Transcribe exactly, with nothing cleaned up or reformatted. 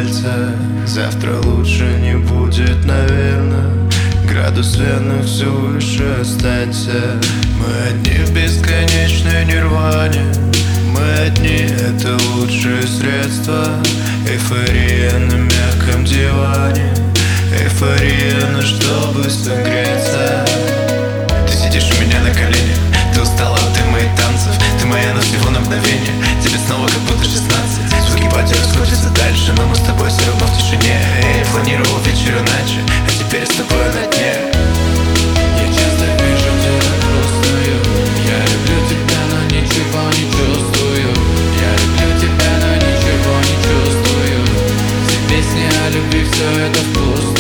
пальцах. Завтра лучше не будет, наверное. Градус вены все выше, останься. Мы одни в бесконечной нирване. Мы одни, это лучшее средство. Эйфория на мягком диване. Эйфория, ну чтобы согреться. Ты сидишь у меня на коленях. Ты устала от дыма и танцев. Ты моя, но всего на мгновение. Тебе снова как будто шестнадцать. Звуки пати расходятся дальше, но мы с тобой все равно в тишине. Я планировал вечер иначе, а теперь с тобой на дне. Я часто вижу тебя грустную. Я люблю тебя, но ничего не чувствую. Я люблю тебя, но ничего не чувствую. Все песни о любви, все это вкусно.